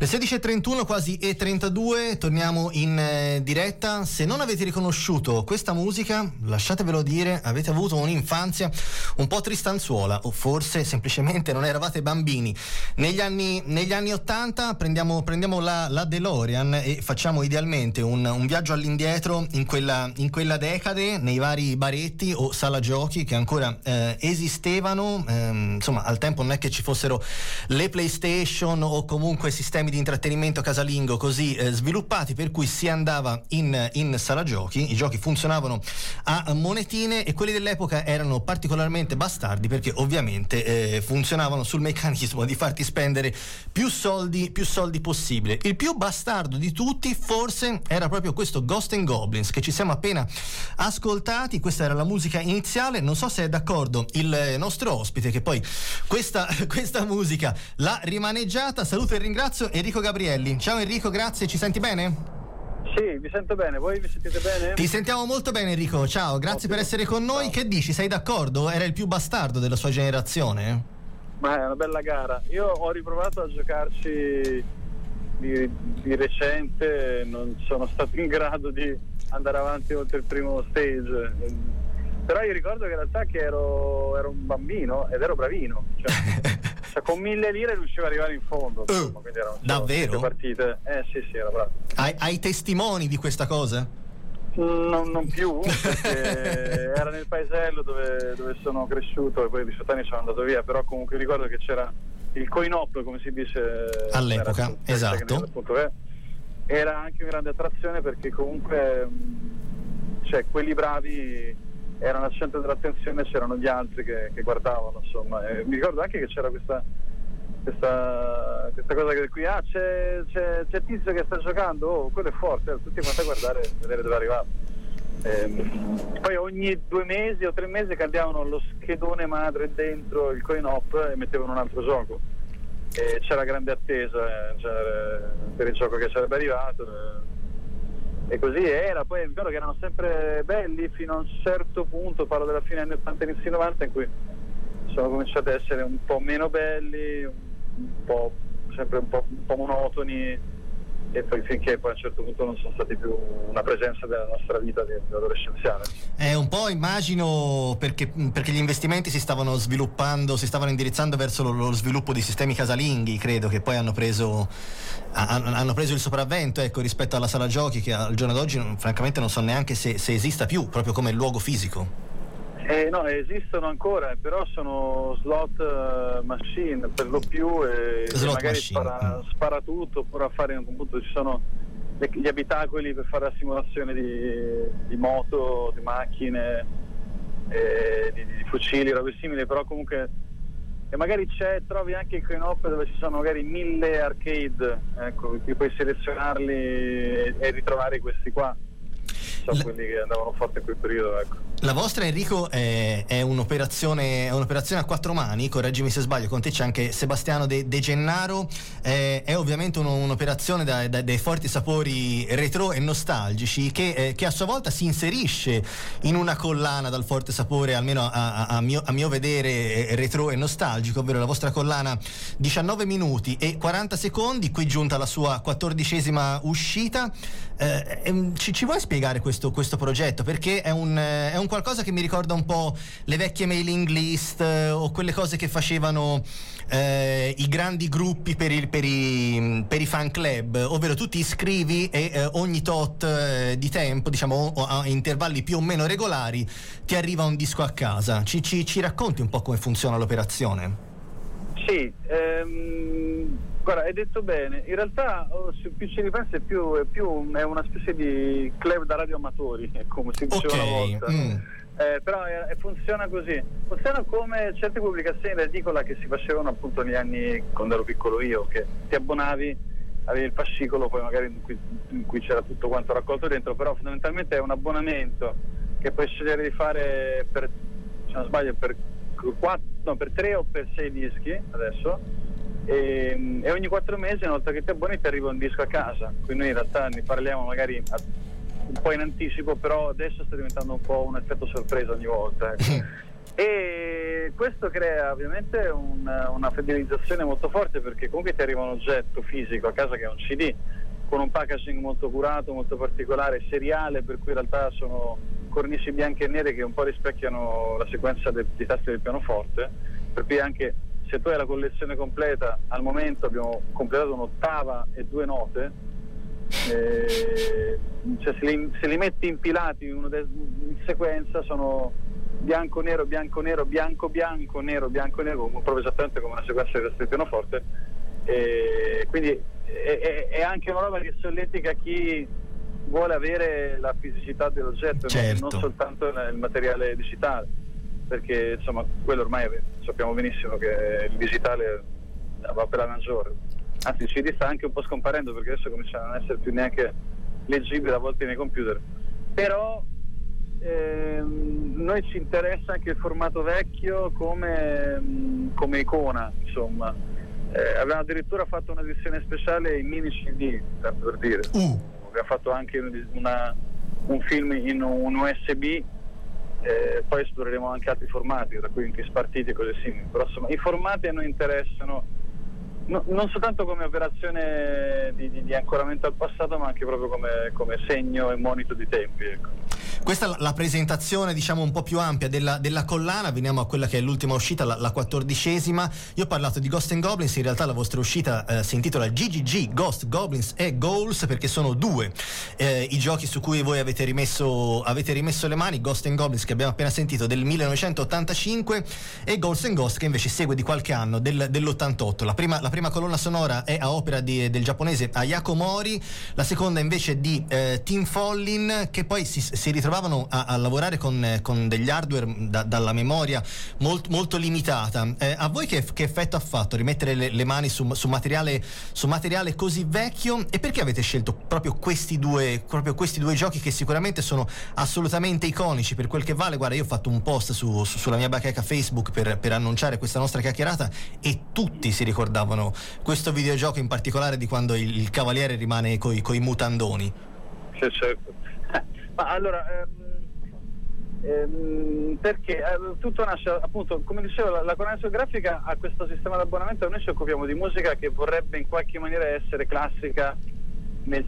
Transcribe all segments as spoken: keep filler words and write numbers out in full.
sedici e trentuno, quasi e trentadue, torniamo in eh, diretta. Se non avete riconosciuto questa musica, lasciatevelo dire, avete avuto un'infanzia un po' tristanzuola, o forse semplicemente non eravate bambini. Negli anni negli anni ottanta prendiamo, prendiamo la, la DeLorean e facciamo idealmente un, un viaggio all'indietro in quella, in quella decade, nei vari baretti o sala giochi che ancora eh, esistevano. Ehm, insomma, al tempo non è che ci fossero le PlayStation o comunque sistemi di intrattenimento casalingo così eh, sviluppati, per cui si andava in, in sala giochi, i giochi funzionavano a monetine e quelli dell'epoca erano particolarmente bastardi perché ovviamente eh, funzionavano sul meccanismo di farti spendere più soldi più soldi possibile. Il più bastardo di tutti forse era proprio questo Ghosts and Goblins che ci siamo appena ascoltati. Questa era la musica iniziale. Non so se è d'accordo il nostro ospite che poi questa, questa musica l'ha rimaneggiata. Saluto e ringrazio Enrico Gabrielli. Ciao Enrico, grazie, ci senti bene? Sì, vi sento bene, voi mi sentite bene? Ti sentiamo molto bene Enrico, ciao, grazie Ottimo. per essere con noi. Ciao. Che dici, sei d'accordo? Era il più bastardo della sua generazione? Ma è una bella gara. Io ho riprovato a giocarci di, di recente, non sono stato in grado di andare avanti oltre il primo stage, però io ricordo che in realtà che ero, ero un bambino ed ero bravino, cioè, cioè con mille lire riuscivo ad arrivare in fondo, insomma, uh, quindi erano davvero? partite. Eh sì sì, era bravo. Hai, hai testimoni di questa cosa? Non, non più, perché era nel paesello dove, dove sono cresciuto e poi di diciotto anni sono andato via, però comunque ricordo che c'era il coin op, come si dice all'epoca, era, esatto, appunto, eh, era anche una grande attrazione perché comunque cioè quelli bravi erano al centro dell'attenzione, c'erano gli altri che, che guardavano, insomma, e mi ricordo anche che c'era questa questa, questa cosa che qui ah c'è, c'è, c'è Tizio che sta giocando, oh quello è forte, eh, tutti quanti a guardare e vedere dove è arrivato. Ehm, poi ogni due mesi o tre mesi cambiavano lo schedone madre dentro il coin op e mettevano un altro gioco e c'era grande attesa eh, cioè, per il gioco che sarebbe arrivato eh. E così era. Poi ricordo che erano sempre belli fino a un certo punto, parlo della fine anni ottanta inizi novanta, in cui sono cominciati ad essere un po' meno belli, un po' sempre un po', un po' monotoni, e poi finché poi a un certo punto non sono stati più una presenza della nostra vita di, di adolescenziale. È un po', immagino, perché, perché gli investimenti si stavano sviluppando, si stavano indirizzando verso lo, lo sviluppo di sistemi casalinghi, credo, che poi hanno preso hanno preso il sopravvento, ecco, rispetto alla sala giochi, che al giorno d'oggi non, francamente non so neanche se, se esista più, proprio come luogo fisico. Eh, no, esistono ancora, però sono slot uh, machine per lo più e slot magari machine. Spara, spara tutto, oppure a fare appunto ci sono le, gli abitacoli per fare la simulazione di, di moto, di macchine, eh, di, di fucili, robe simili, però comunque e magari c'è, trovi anche il coin op dove ci sono magari mille arcade, ecco, che puoi selezionarli e, e ritrovare questi qua. La, quelli che andavano forte in quel periodo, ecco. La vostra, Enrico, è, è un'operazione è un'operazione a quattro mani, correggimi se sbaglio, con te c'è anche Sebastiano De, De Gennaro, è, è ovviamente uno, un'operazione da, da, dai forti sapori retro e nostalgici che, eh, che a sua volta si inserisce in una collana dal forte sapore, almeno a, a, a, mio, a mio vedere, retro e nostalgico, ovvero la vostra collana diciannove minuti e quaranta secondi, qui giunta la sua quattordicesima uscita. Eh, ci, ci vuoi spiegare questo, questo progetto? Perché è un, è un qualcosa che mi ricorda un po' le vecchie mailing list eh, o quelle cose che facevano eh, i grandi gruppi per, il, per, i, per i fan club, ovvero tu ti iscrivi e eh, ogni tot eh, di tempo, diciamo a intervalli più o meno regolari, ti arriva un disco a casa. Ci, ci, ci racconti un po' come funziona l'operazione? Sì, ehm, guarda, hai detto bene. In realtà, oh, se più ci ripensi, è più, è più è una specie di club da radioamatori, come si diceva okay. una volta. Mm. Eh, però eh, funziona così. Funziona come certe pubblicazioni in edicola che si facevano appunto negli anni quando ero piccolo io, che ti abbonavi, avevi il fascicolo, poi magari in cui, in cui c'era tutto quanto raccolto dentro, però fondamentalmente è un abbonamento che puoi scegliere di fare per, se non sbaglio, per quattro, no, per tre o per sei dischi adesso, e, e ogni quattro mesi una volta che ti abboni ti arriva un disco a casa, quindi noi in realtà ne parliamo magari a, un po' in anticipo, però adesso sta diventando un po' un effetto sorpresa ogni volta, ecco. E questo crea ovviamente un, una fidelizzazione molto forte, perché comunque ti arriva un oggetto fisico a casa che è un C D, con un packaging molto curato, molto particolare, seriale, per cui in realtà sono cornici bianche e nere che un po' rispecchiano la sequenza de- dei tasti del pianoforte, per cui anche se tu hai la collezione completa, al momento abbiamo completato un'ottava e due note, eh, cioè se li, se li metti impilati in, uno de- in sequenza sono bianco nero bianco nero bianco bianco nero bianco nero, proprio esattamente come una sequenza del pianoforte, e quindi è, è, è anche una roba che solletica chi vuole avere la fisicità dell'oggetto, certo. non, non soltanto il materiale digitale, perché insomma quello ormai sappiamo benissimo che il digitale va per la maggiore, anzi il C D sta anche un po' scomparendo, perché adesso comincia a non essere più neanche leggibile a volte nei computer, però ehm, noi ci interessa anche il formato vecchio come, come icona, insomma. Eh, avevamo addirittura fatto un'edizione speciale in mini C D, tanto per dire. Uh. Abbiamo fatto anche una, un film in un U S B, eh, poi esploreremo anche altri formati, tra cui anche spartiti e cose simili. Però insomma i formati a noi interessano no, non soltanto come operazione di, di, di ancoramento al passato, ma anche proprio come, come segno e monito di tempi, ecco. Questa è la presentazione, diciamo, un po' più ampia della, della collana. Veniamo a quella che è l'ultima uscita, la, la quattordicesima. Io ho parlato di Ghost and Goblins, in realtà la vostra uscita eh, si intitola G G G, Ghost, Goblins e Ghouls, perché sono due eh, i giochi su cui voi avete rimesso, avete rimesso le mani. Ghost and Goblins, che abbiamo appena sentito, del millenovecentottantacinque, e Ghouls and Ghost, che invece segue di qualche anno, del, dell'ottantotto. La prima, la prima colonna sonora è a opera di, del giapponese Ayako Mori, la seconda invece di eh, Tim Follin, che poi si, si ritrovavano a, a lavorare con, con degli hardware da, dalla memoria molt, molto limitata. Eh, a voi che, che effetto ha fatto rimettere le, le mani su, su, materiale, su materiale così vecchio, e perché avete scelto proprio questi due, proprio questi due giochi che sicuramente sono assolutamente iconici per quel che vale? Guarda, io ho fatto un post su, su, sulla mia bacheca Facebook per, per annunciare questa nostra chiacchierata, e tutti si ricordavano questo videogioco, in particolare di quando il, il cavaliere rimane coi, coi mutandoni. Sì, certo. Ma allora, ehm, ehm, perché eh, tutto nasce, appunto, come dicevo, la, la collana grafica ha questo sistema di abbonamento, e noi ci occupiamo di musica che vorrebbe in qualche maniera essere classica nel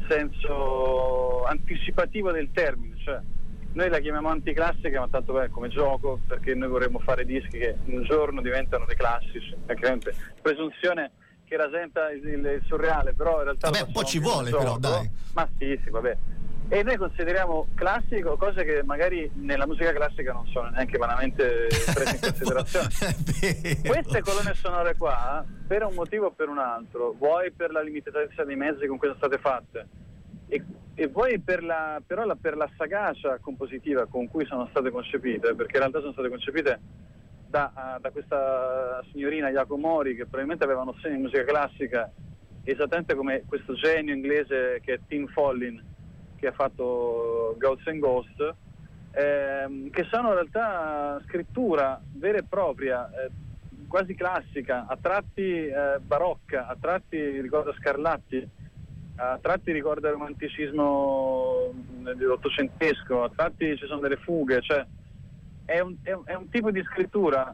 senso anticipativo del termine, cioè noi la chiamiamo anticlassica, ma tanto beh, come gioco, perché noi vorremmo fare dischi che un giorno diventano dei classici, chiaramente presunzione che rasenta il, il surreale, però in realtà vabbè, un po' ci vuole però, dai. Ma sì, sì, vabbè. E noi consideriamo classico cose che magari nella musica classica non sono neanche vanamente prese in considerazione. Queste colonne sonore qua, per un motivo o per un altro, vuoi per la limitatezza dei mezzi con cui sono state fatte, e, e vuoi per la, però la, per la sagacia compositiva con cui sono state concepite, perché in realtà sono state concepite da, da questa signorina Ayako Mori, che probabilmente aveva nozioni di musica classica esattamente come questo genio inglese che è Tim Follin, che ha fatto Ghosts and Ghost, ehm, che sono in realtà scrittura vera e propria, eh, quasi classica, a tratti eh, barocca, a tratti ricorda Scarlatti, a tratti ricorda il romanticismo dell'ottocentesco, a tratti ci sono delle fughe, cioè è un, è un, è un tipo di scrittura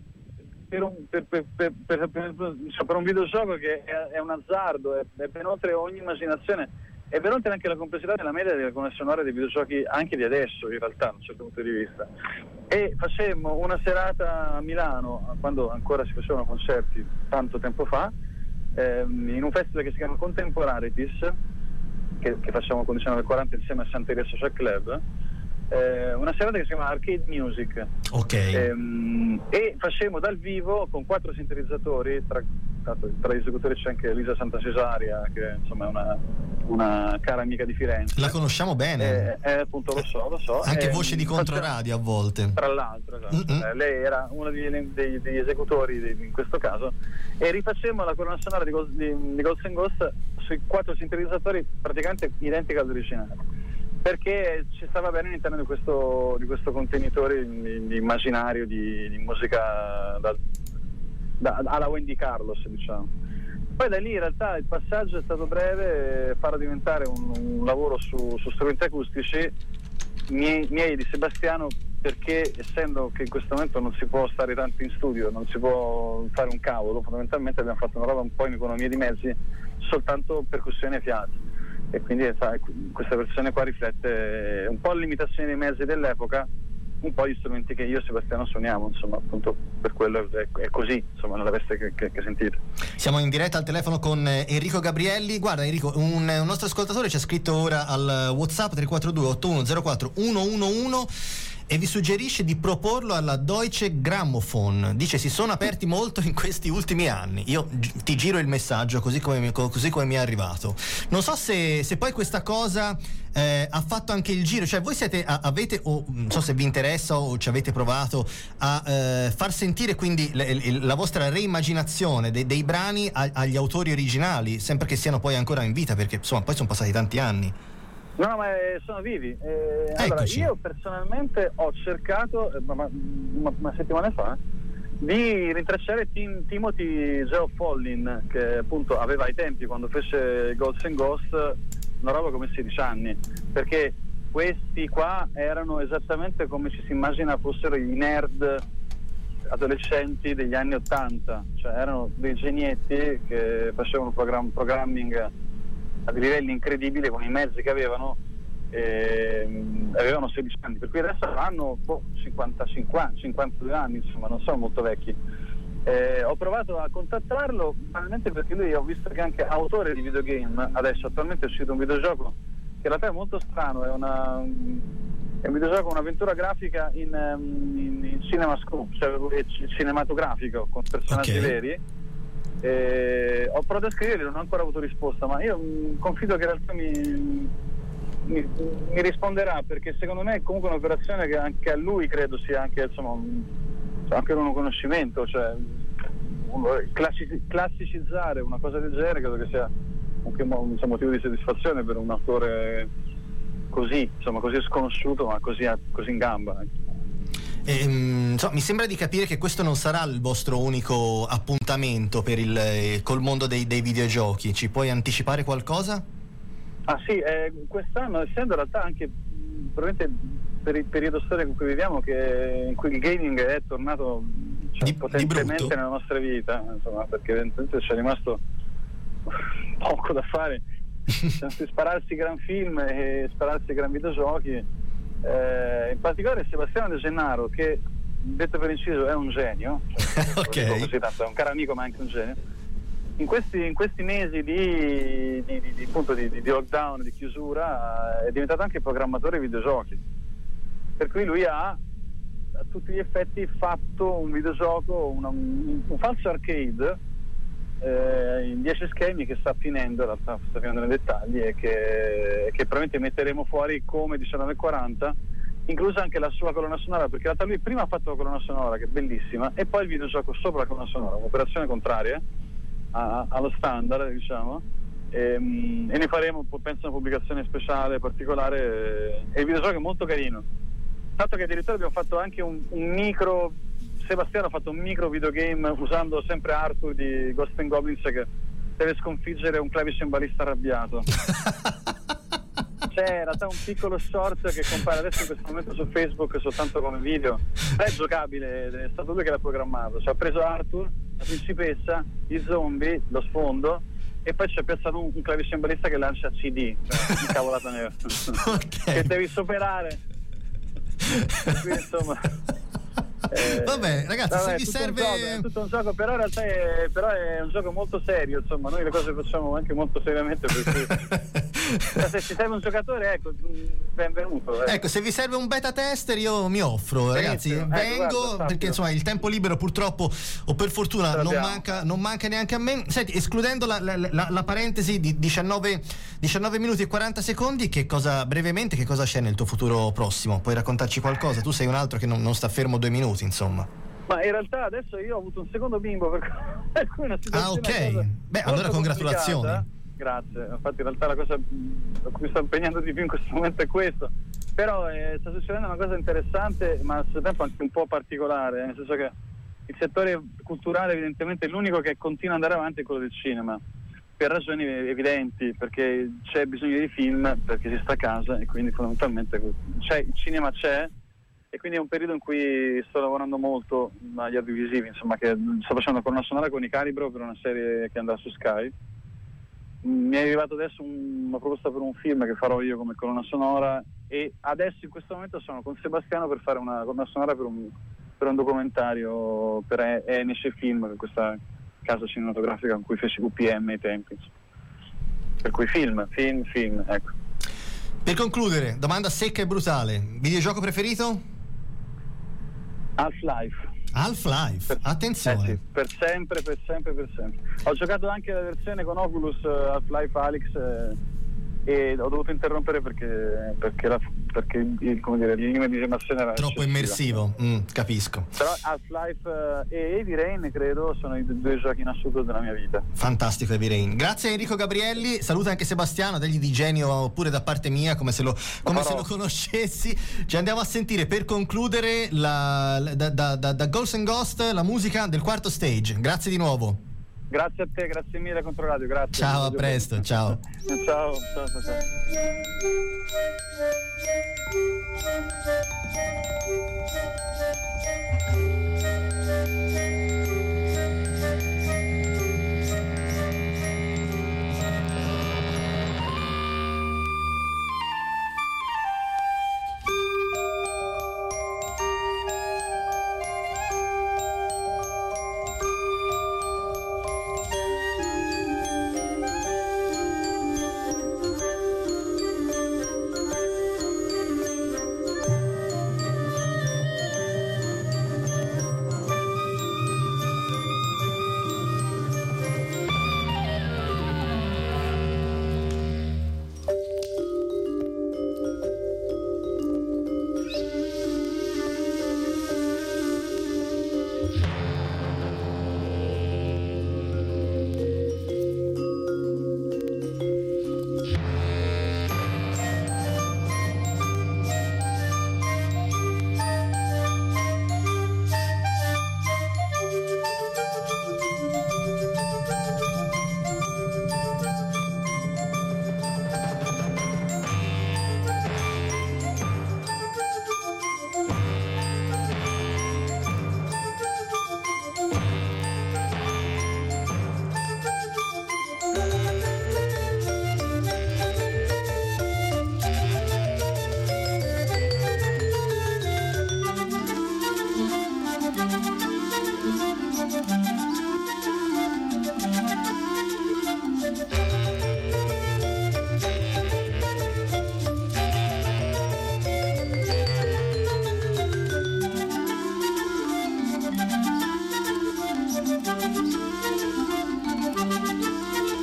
per un, per, per, per, per, per, cioè per un videogioco che è, è un azzardo, è, è ben oltre ogni immaginazione. E per oltre anche la complessità della media delle colonne sonore dei videogiochi anche di adesso, in realtà, da un certo punto di vista. E facemmo una serata a Milano, quando ancora si facevano concerti tanto tempo fa, ehm, in un festival che si chiama Contemporarities, che, che facciamo con diciamo, il quaranta insieme a Santeria Social Club, eh, una serata che si chiama Arcade Music. Ok. Ehm, e facemmo dal vivo con quattro sintetizzatori, tra, tra gli esecutori c'è anche Elisa Santacesaria, che insomma è una, una cara amica di Firenze. La conosciamo bene. Eh, eh, appunto lo so, lo so. Anche eh, voce di controradio a volte. Tra l'altro, esatto. eh, lei era uno degli, degli, degli esecutori di, in questo caso, e rifacemmo la colonna sonora di, di, di Ghosts and Ghost sui quattro sintetizzatori praticamente identica all'originale, perché ci stava bene all'interno di questo, di questo contenitore di, di immaginario di, di musica da, da, alla Wendy Carlos, diciamo. Poi da lì in realtà il passaggio è stato breve, farlo diventare un, un lavoro su, su strumenti acustici miei, miei di Sebastiano, perché essendo che in questo momento non si può stare tanto in studio, non si può fare un cavolo, fondamentalmente abbiamo fatto una roba un po' in economia di mezzi, soltanto percussioni e fiati, e quindi sai, questa versione qua riflette un po' le limitazioni dei mezzi dell'epoca, un po' gli strumenti che io e Sebastiano suoniamo, insomma, appunto per quello è, è così, insomma, nella veste che, che, che sentite. Siamo in diretta al telefono con Enrico Gabrielli. Guarda Enrico, un, un nostro ascoltatore ci ha scritto ora al WhatsApp tre quattro due otto uno zero quattro uno uno uno e vi suggerisce di proporlo alla Deutsche Grammophon. Dice si sono aperti molto in questi ultimi anni. Io gi- ti giro il messaggio così come mi, così come mi è arrivato. Non so se, se poi questa cosa eh, ha fatto anche il giro, cioè voi siete a, avete o non so se vi interessa o ci avete provato a eh, far sentire quindi le, le, la vostra reimmaginazione dei, dei brani a, agli autori originali, sempre che siano poi ancora in vita, perché insomma poi sono passati tanti anni. No, ma sono vivi. Eh, allora, io personalmente ho cercato, ma, ma, ma, una settimana fa, di rintracciare Tim, Timothy Geoff-Follin, che appunto aveva ai tempi, quando fece Ghosts and Ghost, una roba come sedici anni, perché questi qua erano esattamente come ci si immagina fossero i nerd adolescenti degli anni ottanta, cioè erano dei genietti che facevano program- programming a livelli incredibili con i mezzi che avevano, eh, avevano sedici anni, per cui adesso hanno boh, cinquantacinque, cinquantadue anni, insomma non sono molto vecchi. Eh, ho provato a contattarlo banalmente perché lui, ho visto che è anche autore di videogame, adesso attualmente è uscito un videogioco che in realtà è molto strano, è, una, è un videogioco, un'avventura grafica in, in, in cinemascope, cioè cinematografico, con personaggi okay. veri. Eh, ho provato a scriverli, non ho ancora avuto risposta, ma io mh, confido che in realtà mi, mi, mi risponderà, perché secondo me è comunque un'operazione che anche a lui credo sia anche, insomma, un, anche un conoscimento, cioè un, classici, classicizzare una cosa del genere credo che sia anche un insomma, motivo di soddisfazione per un autore così, insomma, così sconosciuto ma così, così in gamba. Eh, insomma, mi sembra di capire che questo non sarà il vostro unico appuntamento per il, eh, col mondo dei, dei videogiochi. Ci puoi anticipare qualcosa? Ah sì, eh, quest'anno, essendo in realtà anche probabilmente per il periodo storico in cui viviamo, che in cui il gaming è tornato, cioè, di, potentemente di nella nostra vita, insomma, perché evidentemente c'è rimasto poco da fare, spararsi gran film e spararsi gran videogiochi. Eh, in particolare Sebastiano De Gennaro, che detto per inciso è un genio, cioè, ok, così, tanto è un caro amico ma anche un genio. In questi, in questi mesi di, di, di, di, appunto di, di lockdown, di chiusura, è diventato anche programmatore di videogiochi, per cui lui ha a tutti gli effetti fatto un videogioco, una, un, un falso arcade eh, in dieci schemi che sta finendo, in realtà sta finendo nei dettagli, e che, che probabilmente metteremo fuori come diciannove e quaranta, inclusa anche la sua colonna sonora, perché in realtà lui prima ha fatto la colonna sonora, che è bellissima, e poi il videogioco sopra la colonna sonora, un'operazione contraria a, allo standard, diciamo, e, e ne faremo, penso, una pubblicazione speciale, particolare, e il videogioco è molto carino, tanto che addirittura abbiamo fatto anche un, un micro, Sebastiano ha fatto un micro videogame usando sempre Arthur di Ghosts and Goblins, che deve sconfiggere un clavicembalista arrabbiato. C'è in realtà un piccolo short che compare adesso in questo momento su Facebook soltanto come video, è giocabile, è stato lui che l'ha programmato, cioè ha preso Arthur, la principessa, i zombie, lo sfondo, e poi ci ha piazzato un, un clavicembalista che lancia C D, cioè un cavolato nero, okay. Che devi superare. Quindi, insomma, eh, vabbè ragazzi, vabbè, se vi serve gioco, è tutto un gioco, però in realtà è, però è un gioco molto serio, insomma, noi le cose facciamo anche molto seriamente, perché se ci serve un giocatore, ecco, benvenuto, ecco. Ecco, se vi serve un beta tester io mi offro, ragazzi, ecco, vengo, guarda, perché insomma il tempo libero purtroppo o per fortuna non manca, non manca neanche a me. Senti, escludendo la, la, la, la parentesi di diciannove minuti e quaranta secondi, che cosa, brevemente, che cosa c'è nel tuo futuro prossimo? Puoi raccontarci qualcosa? Tu sei un altro che non, non sta fermo due minuti, insomma. Ma in realtà adesso io ho avuto un secondo bimbo, per cui una situazione, ah ok, beh allora congratulazioni. Grazie, infatti in realtà la cosa a cui mi sto impegnando di più in questo momento è questo, però eh, sta succedendo una cosa interessante ma allo stesso tempo anche un po' particolare, nel senso che il settore culturale evidentemente è l'unico che continua ad andare avanti, è quello del cinema, per ragioni evidenti, perché c'è bisogno di film, perché si sta a casa e quindi fondamentalmente c'è, il cinema c'è, e quindi è un periodo in cui sto lavorando molto agli audiovisivi, insomma, che sto facendo colonna sonora con i Calibro per una serie che andrà su Sky. Mi è arrivato adesso un, una proposta per un film che farò io come colonna sonora, e adesso in questo momento sono con Sebastiano per fare una colonna sonora per un, per un documentario per E N C Film, questa casa cinematografica con cui feci U P M ai tempi. Per cui film, film, film, ecco. Per concludere, domanda secca e brutale: videogioco preferito? Half-Life. Half-Life, per, attenzione. Eh sì, per sempre, per sempre, per sempre. Ho giocato anche la versione con Oculus uh, Half-Life Alyx eh, e ho dovuto interrompere perché perché, la, perché il, come dire, il limite di animazione era troppo immersivo. Mm, capisco. Però Half-Life uh, e Heavy Rain credo sono i due giochi in assoluto della mia vita. Fantastico Heavy Rain. Grazie a Enrico Gabrielli, saluta anche Sebastiano, degli di genio pure da parte mia, come se lo, come se lo conoscessi. Ci andiamo a sentire per concludere la, la, da, da, da, da Ghosts and Ghost la musica del quarto stage. Grazie di nuovo. Grazie a te, grazie mille Controradio, grazie. Ciao, a presto, ciao. Ciao, ciao, ciao, ciao.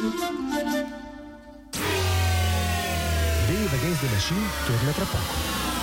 Rave Against the Machine torna tra poco.